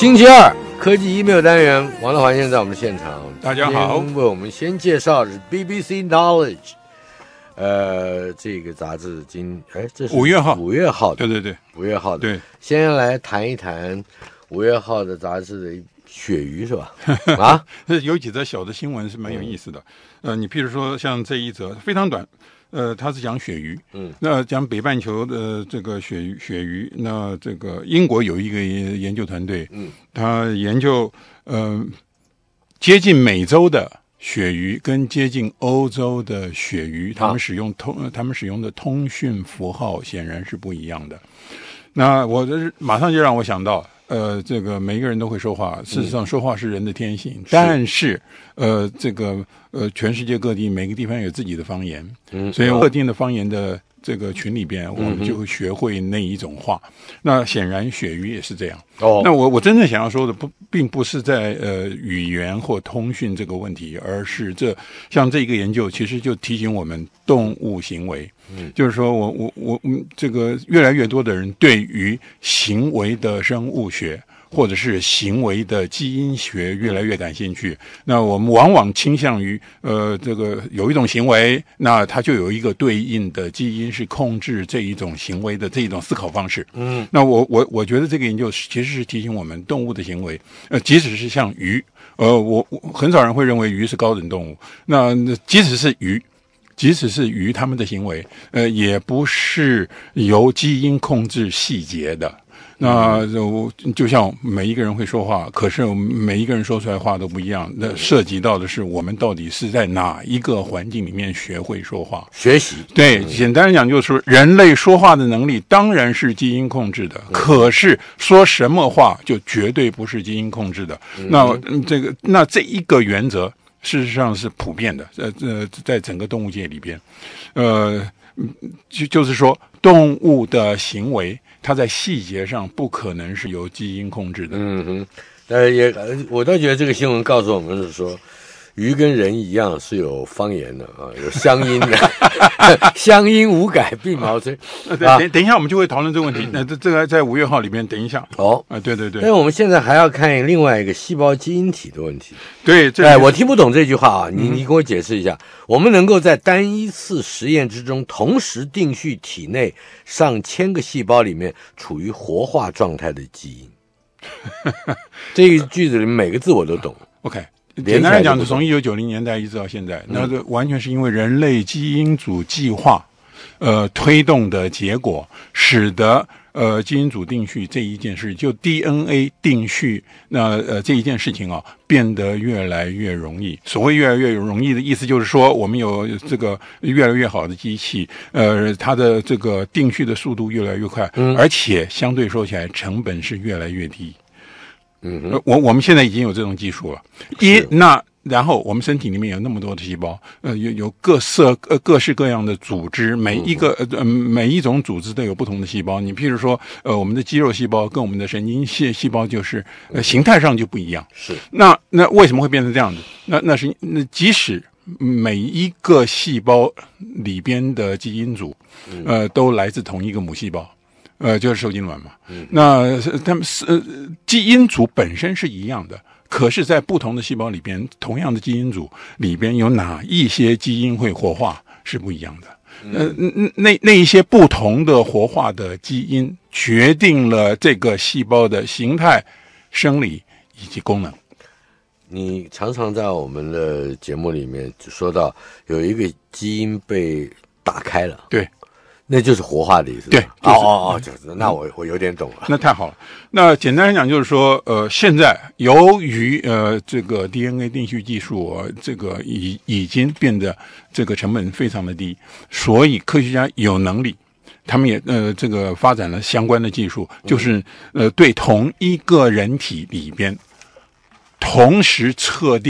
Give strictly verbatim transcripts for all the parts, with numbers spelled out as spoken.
星期二科技 email 单元，王乐华先生在我们的现场。 大家好， 为我们先介绍是 B B C Knowledge， 呃，这个杂志今哎这是五月号， 五月号的， 对对对， 五月号的。 对， 先来谈一谈五月号的杂志的鳕鱼是吧？啊， 有几则小的新闻是蛮有意思的。嗯、呃，你譬如说像这一则非常短。呃，他是讲鳕鱼，嗯，那讲北半球的这个鳕鱼，鳕鱼，那这个英国有一个研究团队，嗯，他研究呃接近美洲的鳕鱼跟接近欧洲的鳕鱼，他们使用通，他们使用的通讯符号显然是不一样的。那我这马上就让我想到。呃，这个每一个人都会说话，事实上说话是人的天性，嗯、但是呃，这个呃，全世界各地每个地方有自己的方言，嗯，所以特定的方言的这个群里边，我们就会学会那一种话。嗯、那显然鳕鱼也是这样。哦，那我我真正想要说的不，并不是在呃语言或通讯这个问题，而是这像这个研究其实就提醒我们动物行为。嗯，就是说我我我嗯，这个越来越多的人对于行为的生物学或者是行为的基因学越来越感兴趣。那我们往往倾向于呃，这个有一种行为，那它就有一个对应的基因是控制这一种行为的这一种思考方式。嗯，那我我我觉得这个研究其实是提醒我们动物的行为，呃，即使是像鱼，呃，我我很少人会认为鱼是高等动物，那即使是鱼。即使是鱼，他们的行为，呃，也不是由基因控制细节的。那就就像每一个人会说话，可是每一个人说出来话都不一样。那涉及到的是我们到底是在哪一个环境里面学会说话、 学习。 对，简单来讲就是人类说话的能力当然是基因控制的，嗯、可是说什么话就绝对不是基因控制的。嗯、那这个那这一个原则。事实上是普遍的，呃呃，在整个动物界里边，呃，就就是说，动物的行为，它在细节上不可能是由基因控制的。 嗯哼，呃，也，我倒觉得这个新闻告诉我们是说，鱼跟人一样是有方言的啊，有乡音的，乡音无改鬓毛衰。 啊、等等一下，我们就会讨论这个问题。那这这个在五月号里面，等一下。 哦， 啊，对对对。 但是我们现在还要看另外一个细胞基因体的问题。 对，这哎，我听不懂这句话啊，你你给我解释一下。嗯、我们能够在单一次实验之中，同时定序体内上千个细胞里面处于活化状态的基因。这个句子里面每个字我都懂。 OK。简单来讲，从一九九零年代一直到现在，那这完全是因为人类基因组计划，呃，推动的结果，使得呃基因组定序这一件事，就 D N A 定序，那呃这一件事情啊，变得越来越容易。所谓越来越容易的意思，就是说我们有这个越来越好的机器，呃，它的这个定序的速度越来越快，嗯、而且相对说起来成本是越来越低。嗯，我我们现在已经有这种技术了。一那然后我们身体里面有那么多的细胞，呃，有有各色呃各式各样的组织，每一个呃每一种组织都有不同的细胞。你譬如说，呃，我们的肌肉细胞跟我们的神经细细胞就是呃形态上就不一样。 是。 那那为什么会变成这样子？那那是那即使每一个细胞里边的基因组，呃，都来自同一个母细胞。呃，就是受精卵嘛。嗯、那他们是、呃、基因组本身是一样的，可是，在不同的细胞里边，同样的基因组里边有哪一些基因会活化是不一样的。呃，那那一些不同的活化的基因，决定了这个细胞的形态、生理以及功能。 你常常在我们的节目里面说到，有一个基因被打开了。 对。 那就是活化的意思。 对， 哦哦哦，就是那我我有点懂了。 那太好了。那简单来讲就是说，呃，现在由于呃这个 D N A 定序技术、呃、这个已已经变得这个成本非常的低，所以科学家有能力，他们也呃这个发展了相关的技术，就是呃对同一个人体里边同时测定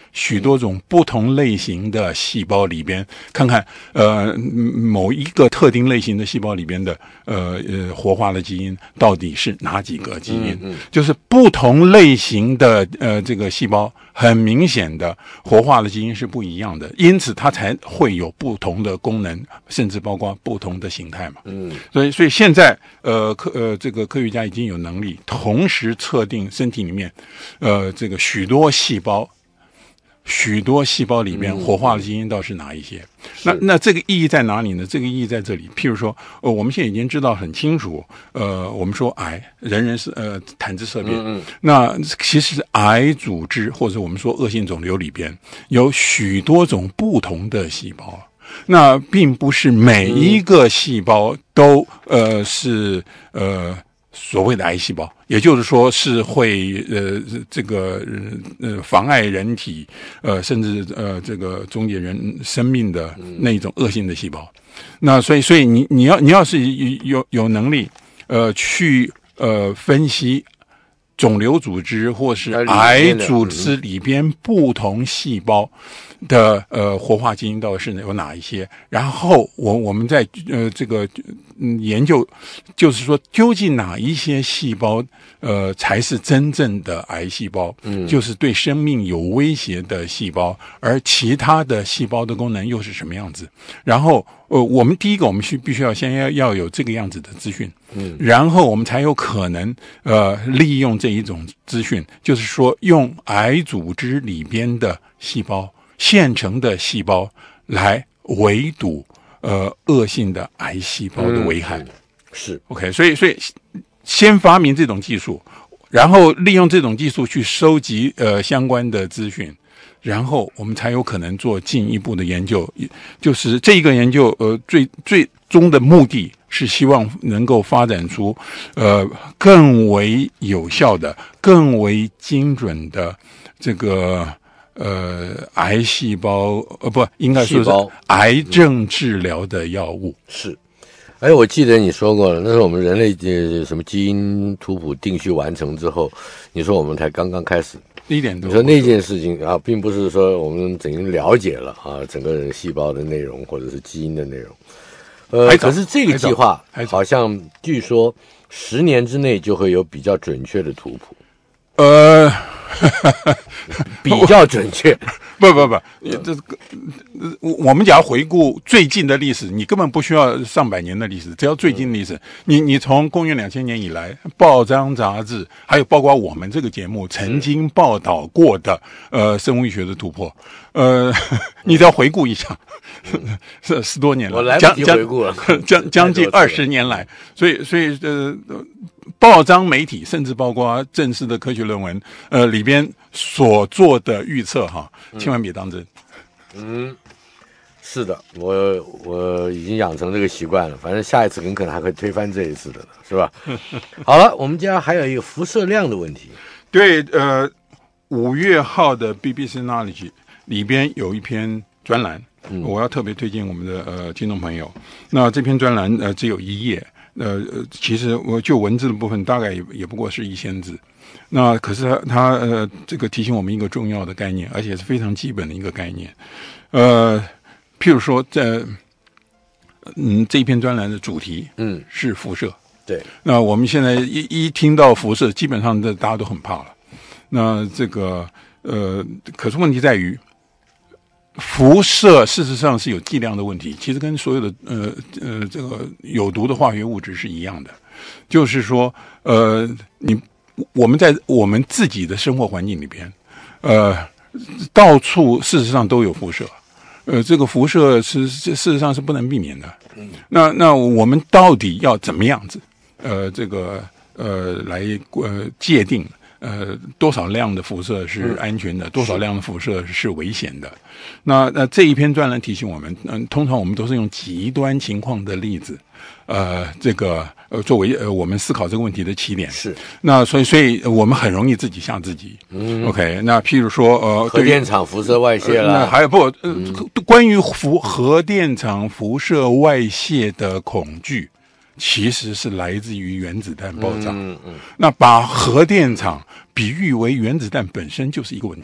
许多种不同类型的细胞里边，看看呃某一个特定类型的细胞里边的呃呃活化的基因到底是哪几个基因？嗯嗯、就是不同类型的呃这个细胞，很明显的活化的基因是不一样的，因此它才会有不同的功能，甚至包括不同的形态嘛。嗯，所以所以现在呃科呃这个科学家已经有能力同时测定身体里面呃这个许多细胞。许多细胞里面活化的基因到底是哪一些？嗯、那那这个意义在哪里呢？这个意义在这里，譬如说，呃，我们现在已经知道很清楚，呃，我们说癌，人人是呃谈之色变，嗯嗯那其实癌组织或者我们说恶性肿瘤里边有许多种不同的细胞，那并不是每一个细胞都呃是呃。所谓的癌细胞，也就是说是会呃这个呃妨碍人体呃甚至呃这个终结人生命的那一种恶性的细胞。那所以所以你你要你要是有有能力呃去呃分析肿瘤组织或是癌组织里边不同细胞的呃活化基因到底是有哪一些？然后我我们在呃这个嗯研究，就是说究竟哪一些细胞呃才是真正的癌细胞，嗯，就是对生命有威胁的细胞，而其他的细胞的功能又是什么样子？然后呃我们第一个我们需必须要先要要有这个样子的资讯，嗯，然后我们才有可能呃利用这一种资讯，就是说用癌组织里边的细胞。现成的细胞来围堵呃恶性的癌细胞的危害，嗯、 是 OK， 所以所以先发明这种技术，然后利用这种技术去收集呃相关的资讯，然后我们才有可能做进一步的研究。就是这一个研究呃最最终的目的是希望能够发展出呃更为有效的、更为精准的这个。呃，癌细胞呃不应该说是癌症治疗的药物、 嗯、是。哎，我记得你说过了，那是我们人类的什么基因图谱定序完成之后，你说我们才刚刚开始一点多。 你说那件事情啊，并不是说我们整个了解了啊，整个人细胞的内容或者是基因的内容。呃，可是这个计划好像据说十年之内就会有比较准确的图谱。 呃。 比较准确， 不不不，这个我们假如回顾最近的历史，你根本不需要上百年的历史，只要最近的历史，你你从公元两千年以来，报章杂志，还有包括我们这个节目曾经报道过的呃生物医学的突破，呃，你只要回顾一下，是十多年了， 我来不及回顾了， 将将近二十年来，所以所以呃。报章媒体甚至包括正式的科学论文，呃，里边所做的预测哈，千万别当真。 嗯，是的，我我已经养成这个习惯了，反正下一次很可能还会推翻这一次的，是吧？好了，我们家还有一个辐射量的问题。 对，呃，五月号的 B B C Knowledge 里边有一篇专栏，嗯、我要特别推荐我们的呃听众朋友。那这篇专栏呃只有一页。呃，其实我就文字的部分大概也也不过是一千字，那可是他他呃这个提醒我们一个重要的概念，而且是非常基本的一个概念。呃，譬如说在嗯这一篇专栏的主题嗯是辐射， 对， 那我们现在一一听到辐射，基本上这大家都很怕了。那这个呃，可是问题在于。辐射事实上是有剂量的问题，其实跟所有的呃呃这个有毒的化学物质是一样的，就是说呃你我们在我们自己的生活环境里边，呃到处事实上都有辐射，呃这个辐射是事实上是不能避免的。嗯，那那我们到底要怎么样子呃这个呃来呃界定？呃，多少量的辐射是安全的，嗯、多少量的辐射是危险的？那那这一篇专栏提醒我们，嗯、呃，通常我们都是用极端情况的例子，呃，这个呃作为呃我们思考这个问题的起点。 是。 那所以所以我们很容易自己吓自己。嗯。OK， 那譬如说呃， 核电厂辐射外泄了、 呃，还有不呃、嗯、关于辐核电厂辐射外泄的恐惧。其实是来自于原子弹爆炸。嗯嗯，那把核电厂比喻为原子弹本身就是一个问题。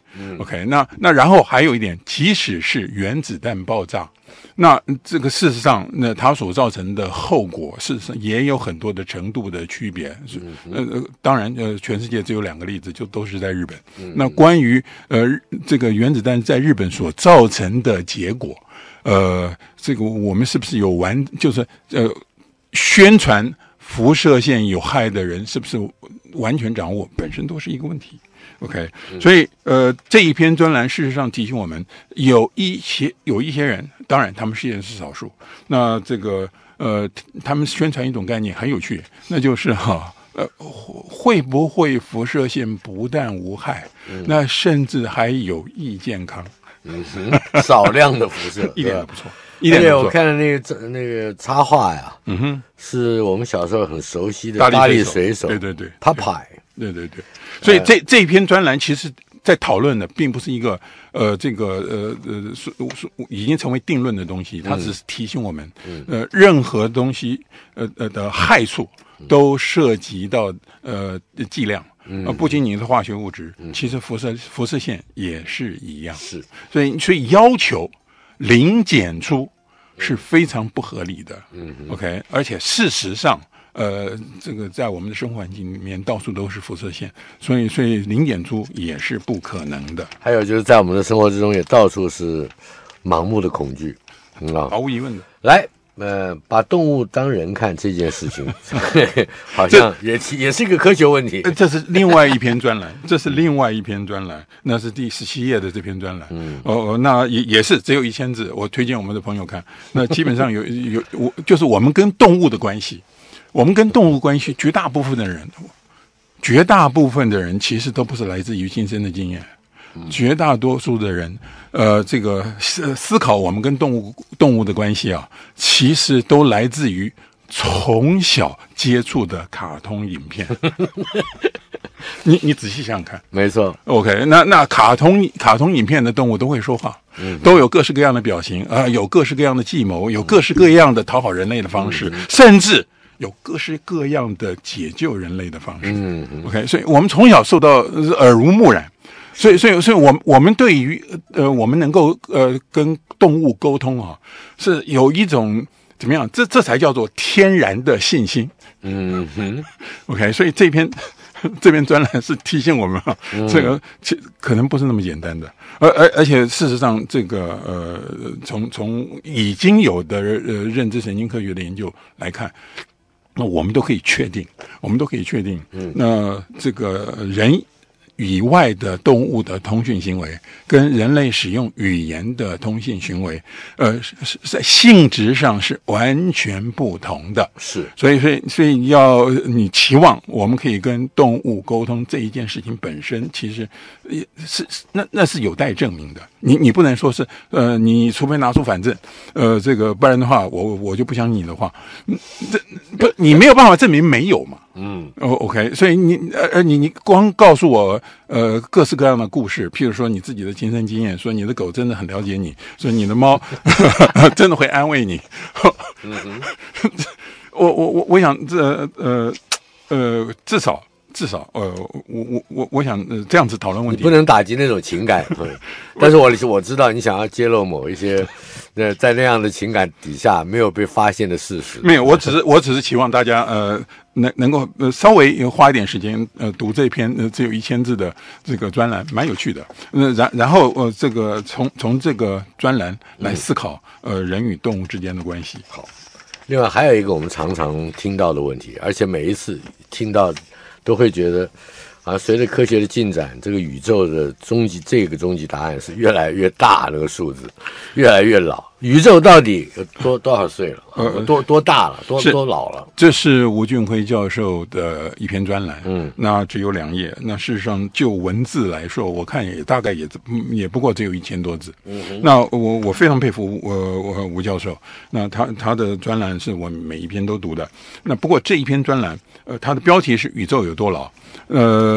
嗯、OK， 那那然后还有一点，即使是原子弹爆炸，那这个事实上，那它所造成的后果，事实上也有很多的程度的区别。嗯、呃，当然，呃，全世界只有两个例子，就都是在日本。嗯、那关于呃这个原子弹在日本所造成的结果，呃，这个我们是不是有完，就是呃宣传辐射线有害的人是不是完全掌握，本身都是一个问题。OK， 所以呃这一篇专栏事实上提醒我们，有一些有一些人，当然他们也是少数，那这个呃他们宣传一种概念很有趣，那就是哈呃会不会辐射线不但无害，嗯、那甚至还有益健康。 嗯哼，少量的辐射一点都不错。而且我看那个那个插画呀，嗯哼，是我们小时候很熟悉的大力水手， 对对对， 他拍， 对对对，所以这这一篇专栏其实在讨论的并不是一个呃这个呃呃是是已经成为定论的东西，它只是提醒我们，嗯、呃任何东西呃呃的害处都涉及到呃剂量。呃，不仅仅是化学物质，嗯、其实辐射辐射线也是一样。 是， 所以所以要求零检出是非常不合理的。嗯 ，OK， 而且事实上，呃，这个在我们的生活环境里面到处都是辐射线，所以所以零检出也是不可能的。 还有就是在我们的生活之中也到处是盲目的恐惧，嗯啊， 毫无疑问的。 来。呃，把动物当人看这件事情，好像也也是一个科学问题。 这是另外一篇专栏，这是另外一篇专栏，那是第十七页的这篇专栏。嗯，哦，那也也是只有一千字，我推荐我们的朋友看。那基本上有有我就是我们跟动物的关系，我们跟动物关系，绝大部分的人，绝大部分的人其实都不是来自于亲身的经验。绝大多数的人，呃，这个思思考我们跟动物动物的关系啊，其实都来自于从小接触的卡通影片。你你仔细想想看， 没错。 OK， 那那卡通卡通影片的动物都会说话，嗯，都有各式各样的表情啊、呃，有各式各样的计谋，有各式各样的讨好人类的方式，嗯、甚至有各式各样的解救人类的方式。嗯 ，OK， 所以我们从小受到耳濡目染。所以，所以，所以我们我们对于呃，我们能够呃跟动物沟通啊，是有一种怎么样？这这才叫做天然的信心。嗯哼 ，OK， 所以这篇这篇专栏是提醒我们啊，嗯、这个其可能不是那么简单的，而而而且事实上，这个呃，从从已经有的呃认知神经科学的研究来看。那我们都可以确定，我们都可以确定，嗯，那这个人以外的动物的通讯行为，跟人类使用语言的通信行为，呃，是在性质上是完全不同的。 是， 所以，所以，所以要你期望我们可以跟动物沟通这一件事情本身，其实也是那那是有待证明的。你你不能说是呃，你除非拿出反证，呃，这个不然的话，我我就不相信你的话，这不你没有办法证明没有嘛。嗯，哦 ，OK， 所以你呃你你光告诉我呃各式各样的故事，譬如说你自己的亲身经验，说你的狗真的很了解你，说你的猫真的会安慰你。嗯哼我我我我想这呃呃至少。至少，呃，我我我我想、呃、这样子讨论问题， 你不能打击那种情感。但是我我知道你想要揭露某一些，呃，在那样的情感底下没有被发现的事实。 没有，我只是我只是期望大家呃能能够呃稍微花一点时间呃读这篇呃只有一千字的这个专栏，蛮有趣的。呃然然后呃这个从从这个专栏来思考、嗯、呃人与动物之间的关系。 好，另外还有一个我们常常听到的问题，而且每一次听到。都会觉得，啊，随着科学的进展，这个宇宙的终极这个终极答案是越来越大，那个数字越来越老。宇宙到底有多多少岁了？呃，多多大了？多多老了？ 这是吴俊辉教授的一篇专栏，嗯，那只有两页。那事实上就文字来说，我看也大概也也不过只有一千多字。嗯哼，那我我非常佩服我我吴教授，那他他的专栏是我每一篇都读的。那不过这一篇专栏，呃，它的标题是宇宙有多老，呃。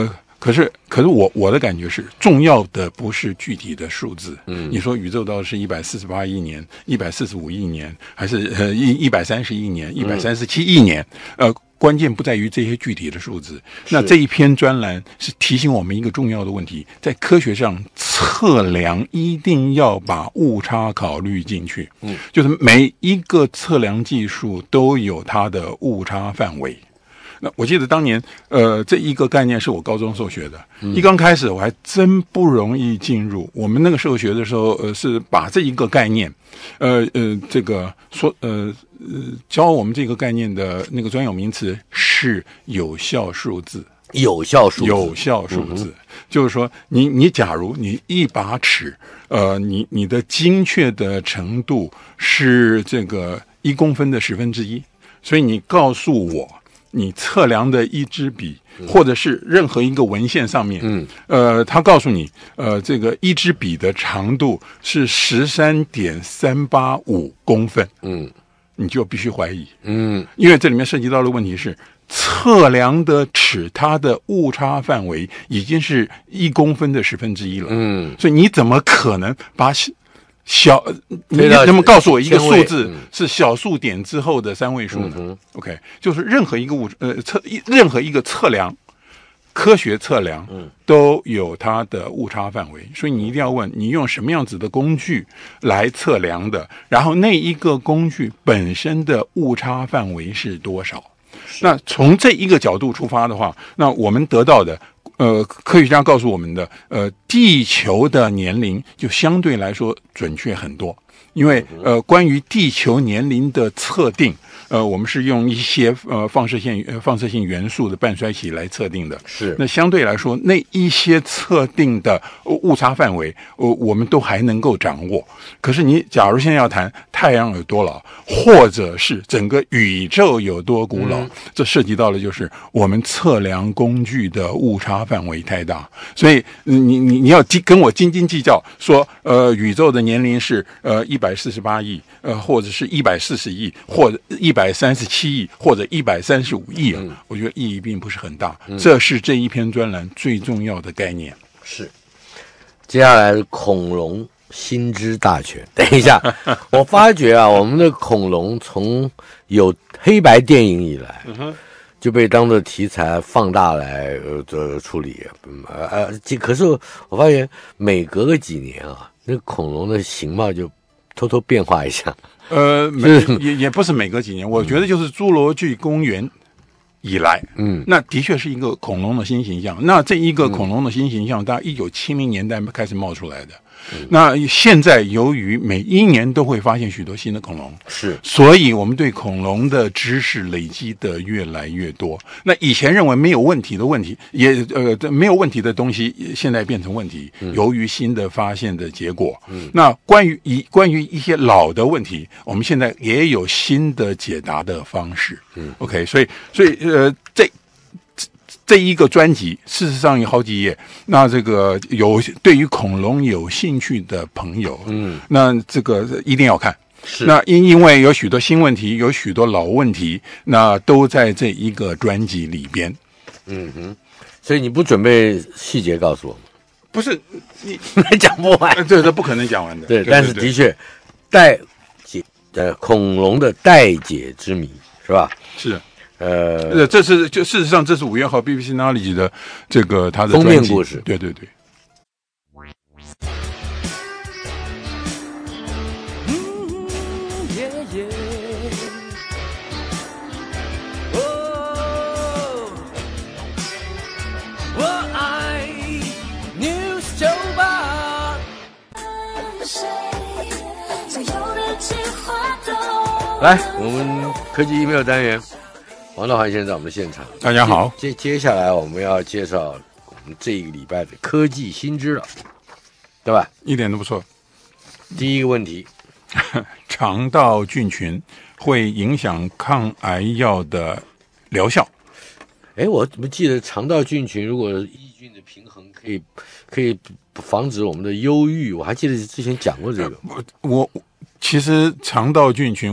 可是，可是我我的感觉是，重要的不是具体的数字。 嗯， 你说宇宙到底是一百四十八亿年、一百四十五亿年，还是呃一一百三十亿年、一百三十七亿年？呃，关键不在于这些具体的数字。那这一篇专栏是提醒我们一个重要的问题，在科学上测量一定要把误差考虑进去。 嗯， 就是每一个测量技术都有它的误差范围。那我记得当年，呃，这一个概念是我高中时候学的。嗯、一刚开始我还真不容易进入。我们那个时候学的时候，呃，是把这一个概念，呃呃，这个说，呃呃，教我们这个概念的那个专有名词是有效数字。 有效数字， 有效数字，嗯、就是说，你你假如你一把尺，呃，你你的精确的程度是这个一公分的十分之一，所以你告诉我。你测量的一支笔，或者是任何一个文献上面，嗯，呃，他告诉你，呃，这个一支笔的长度是十三点三八五公分，嗯，你就必须怀疑，嗯，因为这里面涉及到的问题是，测量的尺它的误差范围已经是一公分的十分之一了，嗯，所以你怎么可能把小，你能不能告诉我一个数字是小数点之后的三位数呢？嗯、OK， 就是任何一个物呃测任何一个测量，科学测量都有它的误差范围，所以你一定要问你用什么样子的工具来测量的，然后那一个工具本身的误差范围是多少？那从这一个角度出发的话，那我们得到的。呃，科学家告诉我们的，呃，地球的年龄就相对来说准确很多，因为呃，关于地球年龄的测定，呃，我们是用一些呃放射线、呃、放射性元素的半衰期来测定的。是，那相对来说，那一些测定的误差范围，呃，我们都还能够掌握。可是你假如现在要谈太阳有多老，或者是整个宇宙有多古老，嗯、这涉及到的就是我们测量工具的误差范围太大。所以你你你要跟我斤斤计较说，呃，宇宙的年龄是呃一百四十八亿，呃，或者是一百四十亿，或者一百三十七亿，或者一百三十五亿、嗯、我觉得意义并不是很大、嗯。这是这一篇专栏最重要的概念。 是，接下来是恐龙心知大全。等一下，我发觉啊，我们的恐龙从有黑白电影以来，嗯、就被当作题材放大来呃处理。呃呃，可是我发现每隔个几年啊，那恐龙的形貌就偷偷变化一下。 呃，也也不是每隔几年，我觉得就是侏罗纪公园以来，嗯，那的确是一个恐龙的新形象。那这一个恐龙的新形象，大概一九七零年代开始冒出来的。嗯、那现在由于每一年都会发现许多新的恐龙，是，所以我们对恐龙的知识累积的越来越多。那以前认为没有问题的问题，也呃没有问题的东西，现在变成问题，嗯、由于新的发现的结果。嗯、那关于一关于一些老的问题，我们现在也有新的解答的方式。嗯 ，OK， 所以所以呃这。这一个专辑事实上有好几页，那这个有对于恐龙有兴趣的朋友，嗯，那这个一定要看。是，那因因为有许多新问题，有许多老问题，那都在这一个专辑里边。 嗯哼，所以你不准备细节告诉我们？ 不是，你讲不完， 这这不可能讲完的。 对，对对对，但是的确，待解呃恐龙的待解之谜是吧？ 是。呃，这是就事实上，这是五月号 B B C Knowledge 的这个它的封面故事。 对对对。 来，我们科技 email 单元。王道涵先生在我们的现场， 大家好。 接接下来我们要介绍我们这一个礼拜的科技新知了，对吧？ 一点都不错。 第一个问题， 肠道菌群会影响抗癌药的疗效。 哎，我怎么记得肠道菌群如果抑菌的平衡可以可以防止我们的忧郁？我还记得之前讲过这个。 我我其实肠道菌群。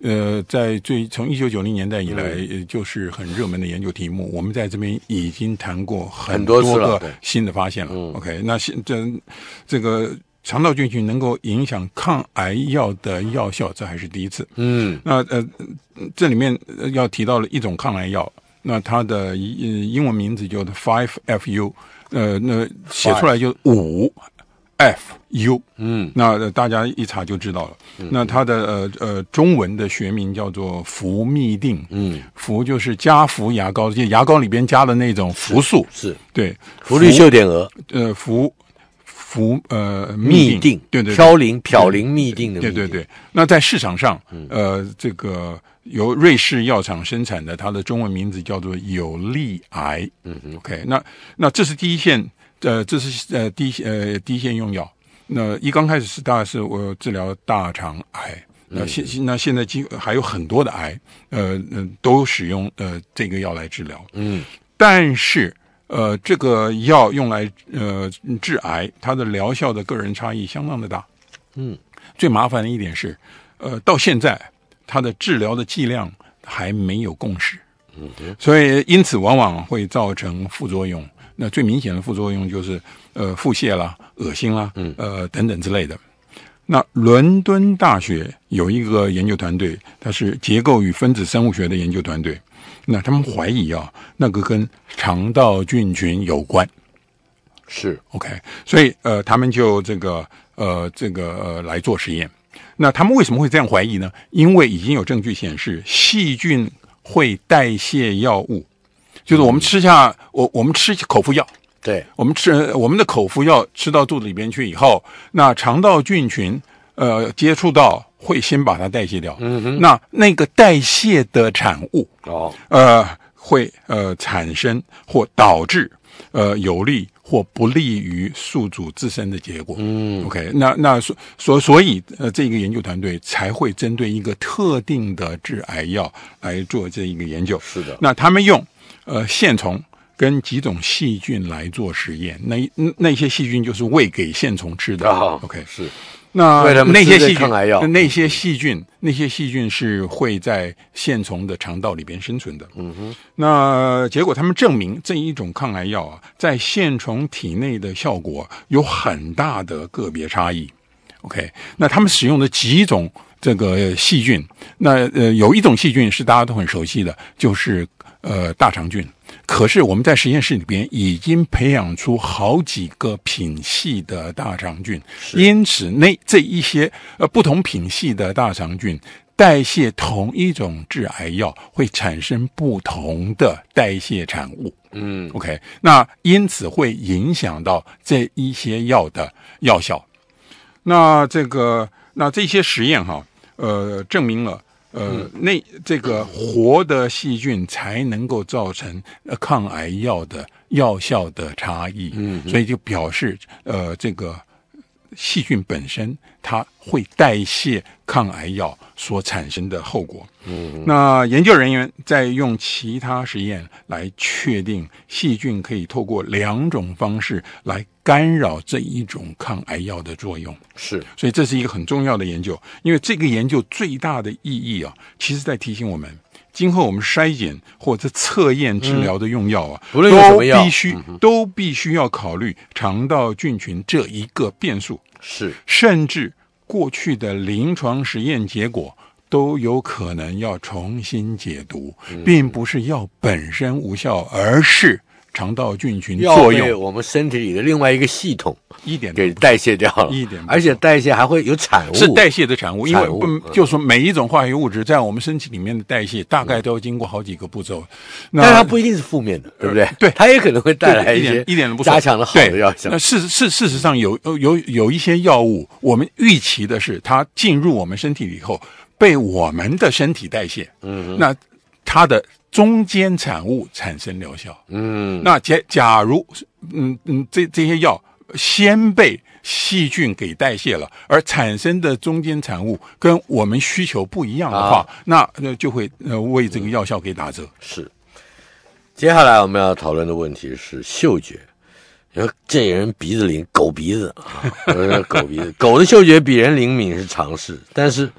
呃，在最从一九九零年代以来、嗯，就是很热门的研究题目。我们在这边已经谈过很多个新的发现了。了 OK， 那现这这个肠道菌群能够影响抗癌药的药效，这还是第一次。嗯，那呃，这里面要提到了一种抗癌药，那它的英文名字叫做 five F U， 呃，那写出来就五。F U， 嗯，那大家一查就知道了。嗯、那它的呃呃中文的学名叫做氟嘧啶，嗯，氟就是加氟牙膏，就牙膏里边加的那种氟素， 是，是对， 氟氯溴碘蛾， 呃，氟氟呃嘧啶， 对对， 嘌呤嘌呤嘧啶的， 对对对。那在市场上，呃，这个由瑞士药厂生产的，它的中文名字叫做友利癌，嗯 ，OK， 那那这是第一线。呃，这是呃第一呃第一线用药。那一刚开始是大概是我治疗大肠癌，那现、嗯、那现在几还有很多的癌，呃呃都使用呃这个药来治疗。嗯，但是呃这个药用来呃治癌，它的疗效的个人差异相当的大。嗯，最麻烦的一点是，呃到现在它的治疗的剂量还没有共识。嗯，所以因此往往会造成副作用。那最明显的副作用就是呃腹泻啦、恶心啦、呃等等之类的。那伦敦大学有一个研究团队，它是结构与分子生物学的研究团队。那他们怀疑啊，那个跟肠道菌群有关。 是 OK， 所以呃，他们就这个呃这个呃来做实验。那他们为什么会这样怀疑呢？因为已经有证据显示，细菌会代谢药物。就是我们吃下我我们吃口服药， 对， 我们吃我们的口服药吃到肚子里边去以后，那肠道菌群呃接触到会先把它代谢掉，嗯哼，那那个代谢的产物哦呃会呃产生或导致呃有利或不利于宿主自身的结果。嗯 ，OK， 那那所所所以呃这个研究团队才会针对一个特定的致癌药来做这一个研究。 是的， 那他们用。呃，线虫跟几种细菌来做实验，那那些细菌就是喂给线虫吃的。 哦、 OK， 是。 那那些细菌，那些细菌，那些细菌是会在线虫的肠道里边生存的。嗯哼。那结果他们证明这一种抗癌药啊，在线虫体内的效果有很大的个别差异。OK， 那他们使用的几种这个细菌，那呃有一种细菌是大家都很熟悉的，就是呃大肠菌。可是我们在实验室里边已经培养出好几个品系的大肠菌，因此那这一些呃不同品系的大肠菌代谢同一种致癌药会产生不同的代谢产物。嗯 ，OK， 那因此会影响到这一些药的药效。那这个那这些实验哈，呃，证明了。呃，那这个活的细菌才能够造成抗癌药的药效的差异，嗯，所以就表示呃，这个细菌本身它会代谢抗癌药所产生的后果。嗯，那研究人员在用其他实验来确定细菌可以透过两种方式来干扰这一种抗癌药的作用。 是， 所以这是一个很重要的研究，因为这个研究最大的意义啊，其实在提醒我们，今后我们筛检或者测验治疗的用药啊， 嗯、不论什么药都必须、嗯、都必须要考虑肠道菌群这一个变数。 是， 甚至过去的临床实验结果都有可能要重新解读，嗯、并不是药本身无效，而是肠道菌群作用， 我们身体里的另外一个系统一点给代谢掉了， 一点， 而且代谢还会有产物， 是代谢的产物，因为不就说每一种化学物质在我们身体里面的代谢，大概都要经过好几个步骤。 那但它不一定是负面的，对不对？ 呃、对， 它也可能会带来一些一点都不加强的好的药效。 那事事事实上有有有一些药物，我们预期的是它进入我们身体以后被我们的身体代谢，嗯，那它的中间产物产生疗效。嗯，那假假如嗯嗯这这些药先被细菌给代谢了，而产生的中间产物跟我们需求不一样的话，啊、那那就会呃为这个药效给打折。 是。接下来我们要讨论的问题是嗅觉。你说这人鼻子灵，狗鼻子啊，狗鼻子，狗的嗅觉比人灵敏是常事，但是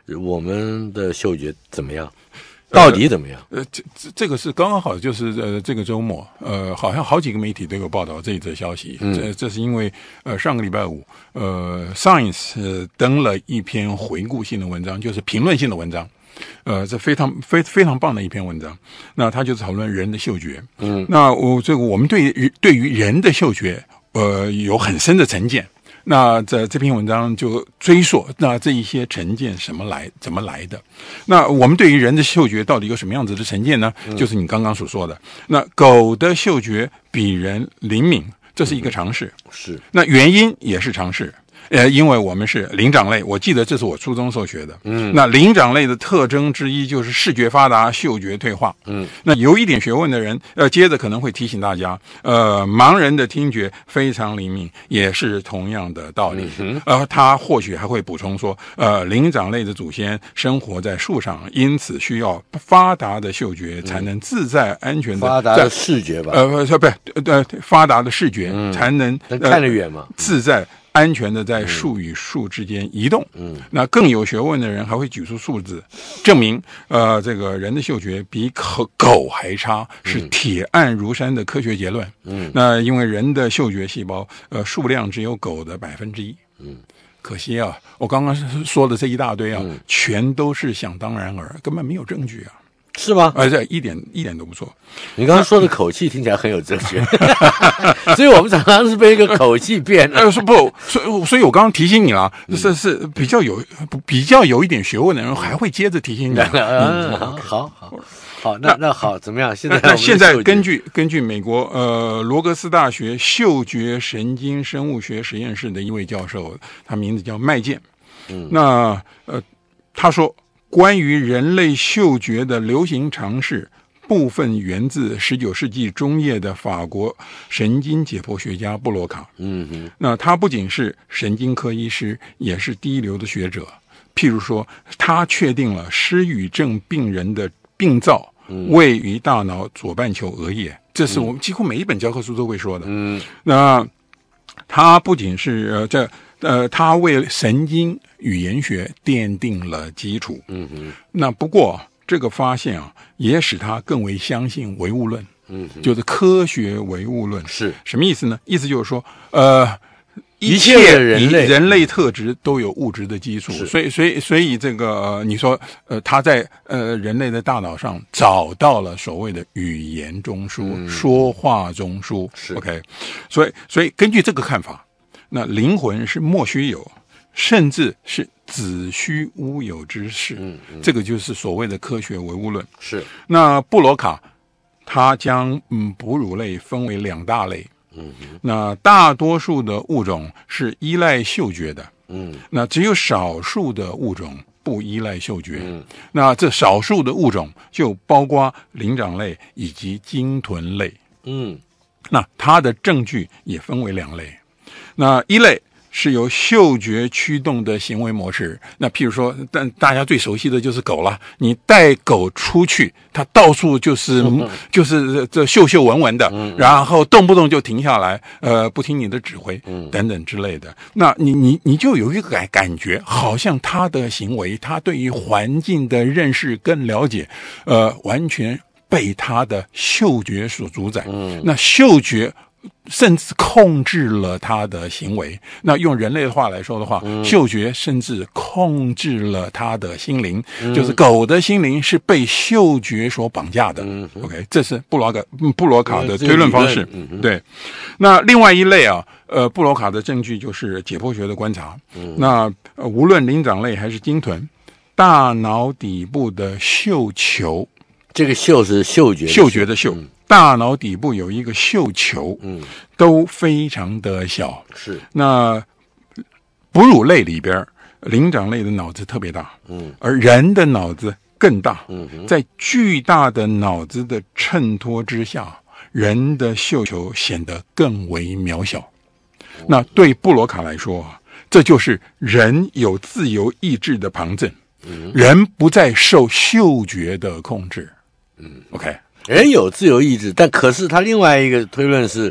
我们的嗅觉怎么样？到底怎么样？ 呃，这这这个是刚刚好，就是呃，这个周末，呃，好像好几个媒体都有报道这一则消息。嗯，这这是因为呃，上个礼拜五，呃 ，Science、呃、登了一篇回顾性的文章，就是评论性的文章。呃，这非常非非常棒的一篇文章。那他就讨论人的嗅觉。嗯，那我这个我们对于对于人的嗅觉，呃，有很深的成见。那这这篇文章就追溯那这一些成见什么来怎么来的？那我们对于人的嗅觉到底有什么样子的成见呢？嗯、就是你刚刚所说的，那狗的嗅觉比人灵敏，这是一个常识。 嗯、是， 那原因也是常识。呃，因为我们是灵长类，我记得这是我初中时候学的。嗯，那灵长类的特征之一就是视觉发达，嗅觉退化。嗯，那有一点学问的人，呃，接着可能会提醒大家，呃，盲人的听觉非常灵敏，也是同样的道理。嗯、呃，他或许还会补充说，呃，灵长类的祖先生活在树上，因此需要发达的嗅觉才能自在安全的、 嗯、发达的视觉吧？ 呃，不，不，呃，发达的视觉、嗯、才能能看得远嘛、 呃，自在。安全的在树与树之间移动。嗯，那更有学问的人还会举出数字，证明呃这个人的嗅觉比狗狗还差，是铁案如山的科学结论。嗯，那因为人的嗅觉细胞呃数量只有狗的百分之一。嗯，可惜啊，我刚刚说的这一大堆啊，嗯、全都是想当然耳，根本没有证据啊。 是吗？ 而且一点一点都不错。 你刚刚说的口气听起来很有哲学，所以我们常常是被一个口气骗了。 呃，说不，所以所以我刚刚提醒你了，这是比较有比较有一点学问的人还会接着提醒你。 嗯，好好好，好，那那好，怎么样？现在那现在根据根据美国呃罗格斯大学嗅觉神经生物学实验室的一位教授，他名字叫麦健。嗯，那呃他说。关于人类嗅觉的流行常识，部分源自十九世纪中叶的法国神经解剖学家布罗卡。嗯哼，那他不仅是神经科医师，也是第一流的学者。譬如说，他确定了失语症病人的病灶位于大脑左半球额叶，这是我们几乎每一本教科书都会说的。嗯，那他不仅是呃这。呃，他为神经语言学奠定了基础。嗯哼。那不过这个发现啊，也使他更为相信唯物论。嗯哼。就是科学唯物论。 是什么意思呢？意思就是说，呃， 一切人类人类特质都有物质的基础。所以，所以，所以这个、呃、你说，呃，他在呃人类的大脑上找到了所谓的语言中枢、嗯、说话中枢。 是 OK。所以，所以根据这个看法。那灵魂是莫须有，甚至是子虚乌有之事。嗯嗯，这个就是所谓的科学唯物论。 是。 那布罗卡他将嗯哺乳类分为两大类。嗯哼，那大多数的物种是依赖嗅觉的。嗯，那只有少数的物种不依赖嗅觉。嗯，那这少数的物种就包括灵长类以及鲸豚类。嗯，那它的证据也分为两类。那一类是由嗅觉驱动的行为模式，那譬如说，但大家最熟悉的就是狗了。你带狗出去，它到处就是、嗯、就是这嗅嗅闻闻的、嗯，然后动不动就停下来，呃，不听你的指挥，嗯、等等之类的。那你你你就有一个感感觉，好像它的行为，它对于环境的认识更了解，呃，完全被它的嗅觉所主宰。嗯，那嗅觉。甚至控制了他的行为。那用人类的话来说的话、嗯、嗅觉甚至控制了他的心灵、嗯、就是狗的心灵是被嗅觉所绑架的、嗯、OK， 这是布罗卡布罗卡的推论方式、嗯、对。那另外一类啊呃，布罗卡的证据就是解剖学的观察、嗯、那、呃、无论灵长类还是鲸豚，大脑底部的嗅球， 这个嗅是嗅觉的嗅觉的嗅、嗯，大脑底部有一个嗅球，嗯，都非常的小。 是。 那哺乳类里边，灵长类的脑子特别大，嗯，而人的脑子更大。嗯，在巨大的脑子的衬托之下，人的嗅球显得更为渺小。哦、那对布罗卡来说，这就是人有自由意志的旁证。嗯，人不再受嗅觉的控制。嗯 ，OK。 人有自由意志，但可是他另外一个推论是，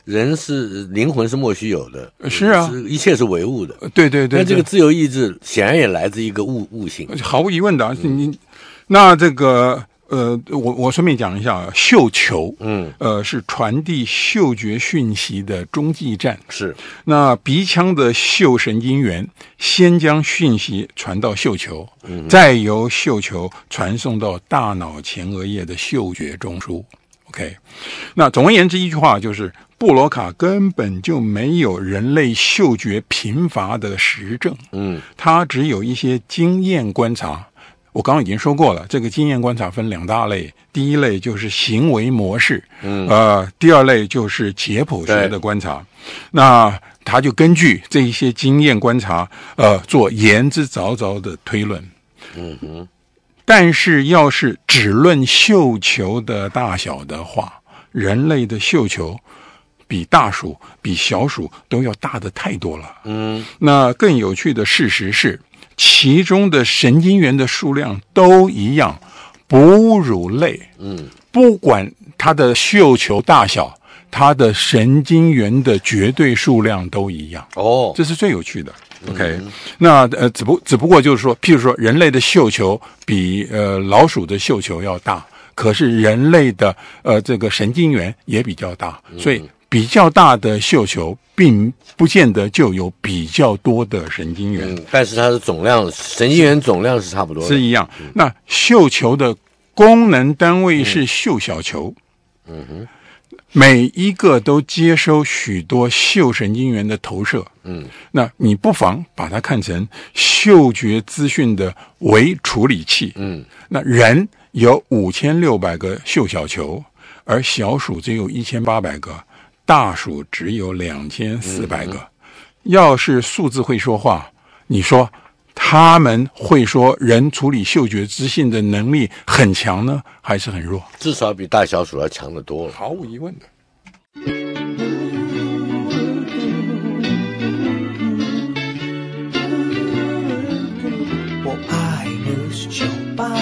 人是灵魂是莫须有的， 是啊， 是一切是唯物的。 对对对， 那这个自由意志显然也来自一个悟悟性， 毫无疑问的。嗯、你那这个呃，我我顺便讲一下，嗅球，嗯，呃，是传递嗅觉讯息的中继站。 是， 那鼻腔的嗅神经元先将讯息传到嗅球，嗯、再由嗅球传送到大脑前额叶的嗅觉中枢。OK， 那总而言之，一句话就是，布罗卡根本就没有人类嗅觉贫乏的实证，嗯，他只有一些经验观察。我刚刚已经说过了，这个经验观察分两大类，第一类就是行为模式，嗯，呃，第二类就是解剖学的观察。那他就根据这一些经验观察，呃，做言之凿凿的推论。嗯哼。但是要是只论嗅球的大小的话，人类的嗅球比大鼠、比小鼠都要大的太多了。嗯，那更有趣的事实是，其中的神经元的数量都一样，哺乳类，嗯，不管它的嗅球大小，它的神经元的绝对数量都一样。哦，这是最有趣的。OK，嗯、那呃，只不只不过就是说，譬如说，人类的嗅球比呃老鼠的嗅球要大，可是人类的呃这个神经元也比较大，所以比较大的嗅球并不见得就有比较多的神经元， 嗯、但是它的总量，神经元总量是差不多的， 是一样。嗯、那嗅球的功能单位是嗅小球，嗯哼。每一个都接收许多嗅神经元的投射，嗯，那你不妨把它看成嗅觉资讯的微处理器，嗯，那人有五千六百个嗅小球，而小鼠只有一千八百个，大鼠只有两千四百个。嗯、要是数字会说话，你说他们会说人处理嗅觉资讯的能力很强呢，还是很弱？ 至少比大小鼠要强得多了， 毫无疑问的。 我爱 News 九八。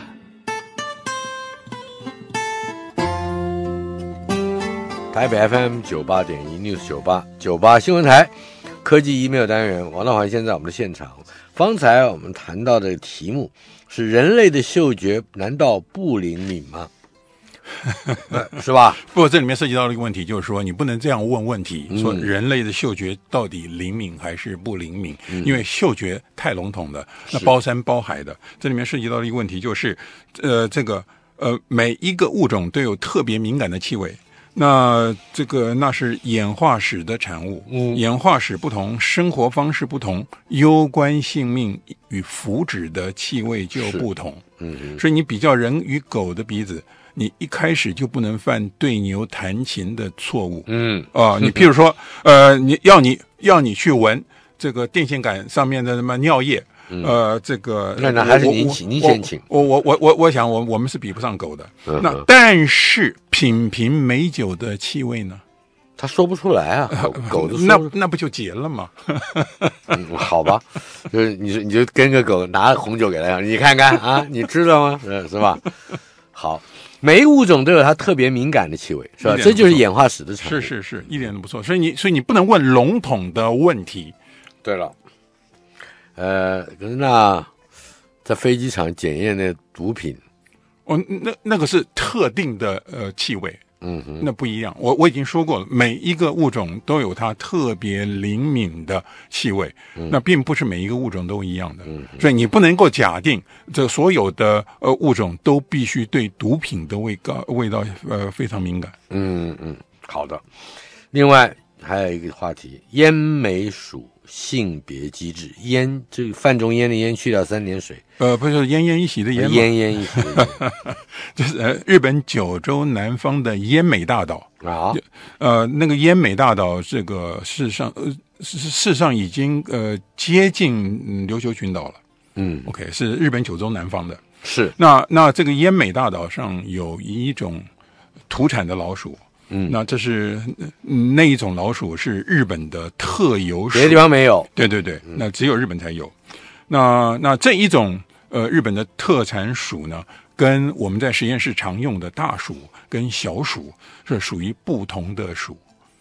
台北 F M 九八点一 News 九八九八新闻台科技 email 单元，王道环现在我们的现场。方才我们谈到的题目是人类的嗅觉难道不灵敏吗？是吧？ 不过这里面涉及到了一个问题，就是说你不能这样问问题，嗯、说人类的嗅觉到底灵敏还是不灵敏？嗯、因为嗅觉太笼统了，那包山包海的。这里面涉及到了一个问题，就是呃，这个呃，每一个物种都有特别敏感的气味。那这个那是演化史的产物，嗯，演化史不同，生活方式不同，攸关性命与福祉的气味就不同，嗯，所以你比较人与狗的鼻子，你一开始就不能犯对牛弹琴的错误，嗯啊、呃，你譬如说，呃，你要你要你去闻这个电线杆上面的什么尿液。嗯、呃，这个那那还是您请，您先请。 我我我我我想，我我们是比不上狗的。嗯、那但是品评美酒的气味呢？ 他说不出来啊，狗都那那不就结了吗？ 嗯、好吧，就是你你就跟个狗拿红酒给他，你看看啊，你知道吗？是是吧？好，每一个物种都有它特别敏感的气味，是吧？这就是演化史的产物。 是是是，一点都不错。所以你所以你不能问笼统的问题。 对了。呃，可是那在飞机场检验那毒品， 哦，那那个是特定的呃气味，嗯哼，那不一样。我我已经说过了，每一个物种都有它特别灵敏的气味，嗯、那并不是每一个物种都一样的，嗯、所以你不能够假定这所有的呃物种都必须对毒品的味道味道呃非常敏感。 嗯嗯，好的。另外还有一个话题，烟美属。性别机制，烟这个范仲淹的烟去掉三点水， 呃，不是奄奄一息的奄， 奄奄一息的就是呃日本九州南方的奄美大岛啊，呃，那个奄美大岛这个事实上呃事实上已经呃接近、嗯、琉球群岛了，嗯 ，OK， 是日本九州南方的， 是那那这个奄美大岛上有一种土产的老鼠。嗯，那这是、嗯、那一种老鼠是日本的特有鼠， 别的地方没有。 对对对，那只有日本才有。那那这一种呃日本的特产鼠呢，跟我们在实验室常用的大鼠跟小鼠是属于不同的鼠。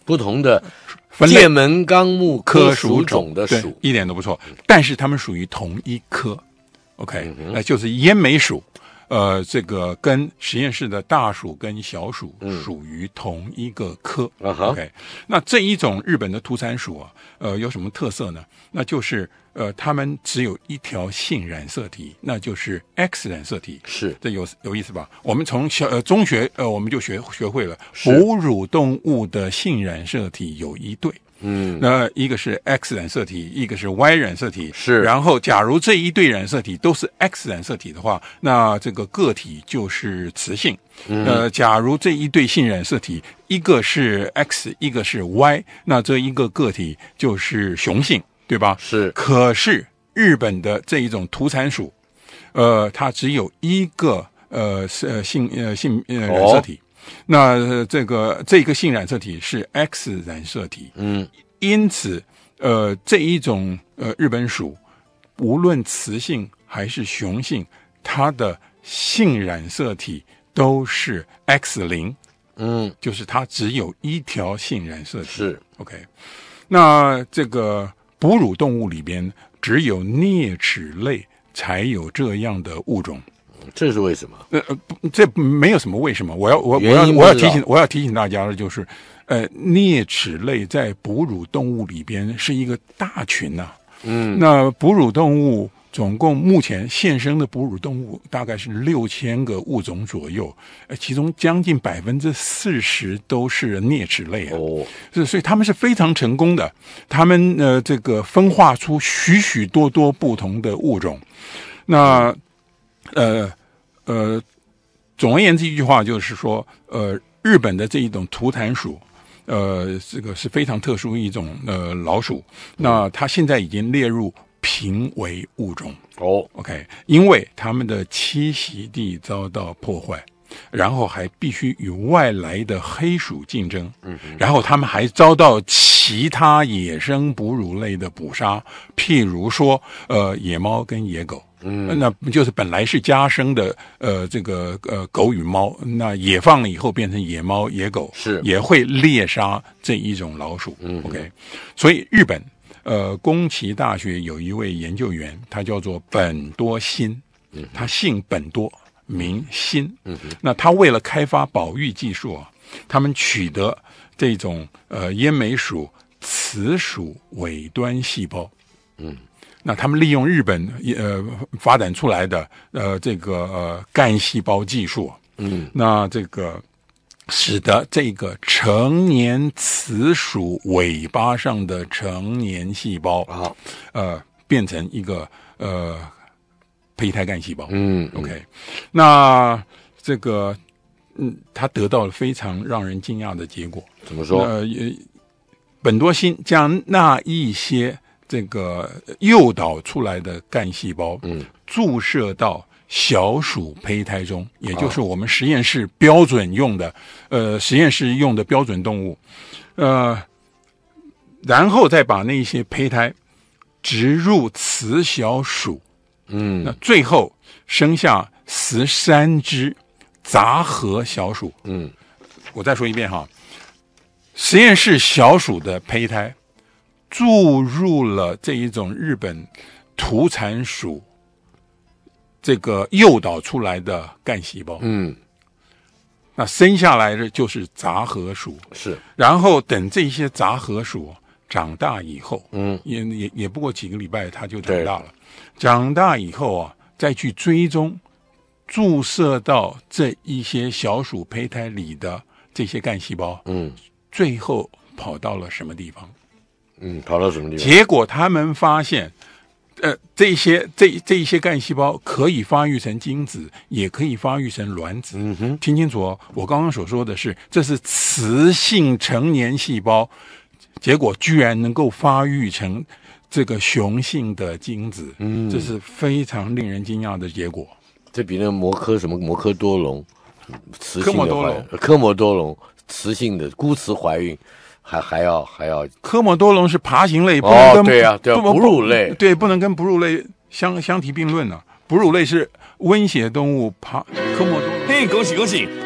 不同的分类界门纲目科属种的对属， 一点都不错。但是它们属于同一科 ，OK，、嗯、那就是烟莓属。呃，这个跟实验室的大鼠跟小鼠属于同一个科、 嗯、 ，OK。那这一种日本的土产鼠啊，呃，有什么特色呢？那就是呃，它们只有一条性染色体，那就是 X 染色体。 是， 这有有意思吧？我们从小呃中学呃我们就学学会了，哺乳动物的性染色体有一对。嗯，那一个是 X 染色体，一个是 Y 染色体， 是。 然后，假如这一对染色体都是 X 染色体的话，那这个个体就是雌性。嗯、呃，假如这一对性染色体一个是 X， 一个是 Y， 那这一个个体就是雄性，对吧？ 是。 可是日本的这一种土产鼠，呃，它只有一个呃呃性呃性呃染色体。哦，那、呃、这个这个性染色体是 X 染色体，嗯，因此，呃，这一种呃日本鼠，无论雌性还是雄性，它的性染色体都是 X 零，嗯，就是它只有一条性染色体。 是 OK， 那这个哺乳动物里边，只有啮齿类才有这样的物种。 这是为什么？ 呃呃，这没有什么为什么。我要我我要我要提醒我要提醒大家的就是，呃，啮齿类在哺乳动物里边是一个大群呐、啊。嗯，那哺乳动物总共目前现生的哺乳动物大概是六千个物种左右，呃，其中将近百分之四十都是啮齿类啊。哦，所以他们是非常成功的，他们呃这个分化出许许多多不同的物种。那呃呃，总而言之，一句话就是说，呃，日本的这一种土产鼠，呃，这个是非常特殊一种呃老鼠。那它现在已经列入濒危物种哦 ，OK， 因为它们的栖息地遭到破坏，然后还必须与外来的黑鼠竞争，嗯，然后它们还遭到其他野生哺乳类的捕杀，譬如说，呃，野猫跟野狗。嗯，那就是本来是家生的，呃，这个呃狗与猫，那野放了以后变成野猫、野狗， 是也会猎杀这一种老鼠。嗯 ，OK， 所以日本呃宫崎大学有一位研究员，他叫做本多新，嗯，他姓本多，名新。嗯，那他为了开发保育技术啊，他们取得这种呃烟莓属雌属尾端细胞。嗯。那他们利用日本呃发展出来的呃这个呃干细胞技术，嗯，那这个使得这个成年雌鼠尾巴上的成年细胞啊，呃变成一个呃胚胎干细胞，嗯 ，OK， 那这个嗯，他得到了非常让人惊讶的结果。 怎么说？ 呃，本多新将那一些这个诱导出来的干细胞，嗯，注射到小鼠胚胎中，也就是我们实验室标准用的，呃，实验室用的标准动物，呃，然后再把那些胚胎植入雌小鼠，嗯，那最后生下十三只杂合小鼠，嗯，我再说一遍哈，实验室小鼠的胚胎注入了这一种日本土产鼠这个诱导出来的干细胞，嗯，那生下来的就是杂合鼠， 是， 然后等这些杂合鼠长大以后，嗯，也也也不过几个礼拜它就长大了，长大以后啊，再去追踪注射到这一些小鼠胚胎里的这些干细胞，嗯，最后跑到了什么地方？ 嗯，跑到什么地方？ 结果他们发现，呃，这些这这一些干细胞可以发育成精子，也可以发育成卵子。嗯哼，听清楚哦，我刚刚所说的是，这是雌性成年细胞，结果居然能够发育成这个雄性的精子。嗯，这是非常令人惊讶的结果。 这比那个摩科什么摩科多龙，雌性的科摩多龙， 科摩多龙雌性的孤雌怀孕。还还要还要， 科摩多龙是爬行类，不能跟、 哦、对啊，对啊，哺乳类， 对，不能跟哺乳类相相提并论呢、啊。哺乳类是温血动物，爬科摩多龙。 嘿，恭喜恭喜！